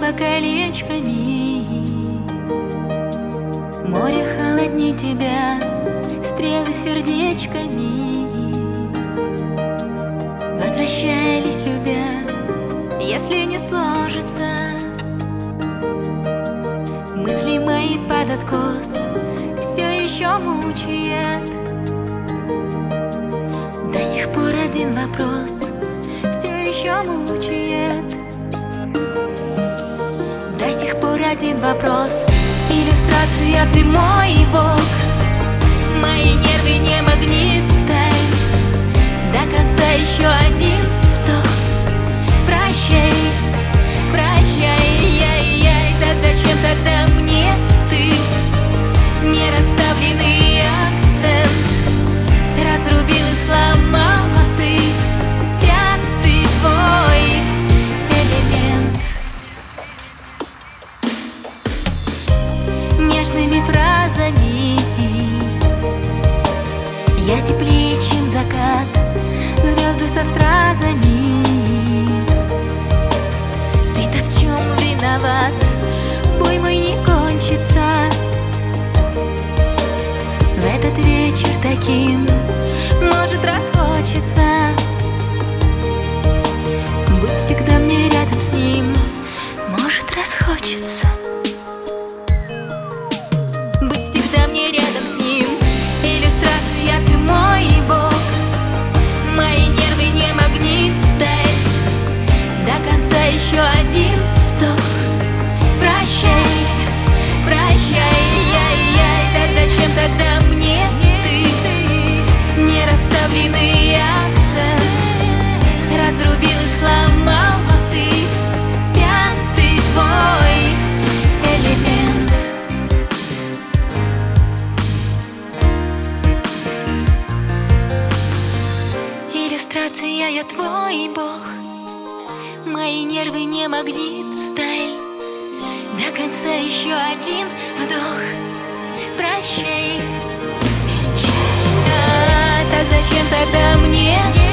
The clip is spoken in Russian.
небо колечками. Море холодней тебя, стрелы сердечками. Возвращались, любя, если не сложится. Мысли мои под откос все еще мучает. До сих пор один вопрос все еще мучает. До сих пор один вопрос. Иллюстрация, ты мой бог. Мои нервы не магнит, сталь. До конца еще один вздох. Прощай, прощай, яй-яй. Так зачем тогда мне ты? Не расставленный акцент разрубил и сломал мосты. Пятый твой элемент. Нежными фразами я теплее, чем закат, звезды со стразами. Ты-то в чем виноват? Бой мой не кончится. В этот вечер таким может расхочется быть всегда мне рядом с ним. Может расхочется быть всегда мне рядом с ним. Иллюстрация, ты мой бог. Мои нервы не магнит, сталь. До конца еще один вздох. Прощай, прощай, яй-яй. Так зачем тогда мне ты? Не расставленный акцент разрубил и сломал мосты. Пятый твой элемент. Иллюстрация, я твой бог. Мои нервы не магнит, сталь. До конца еще один вздох. Прощай. Так зачем тогда мне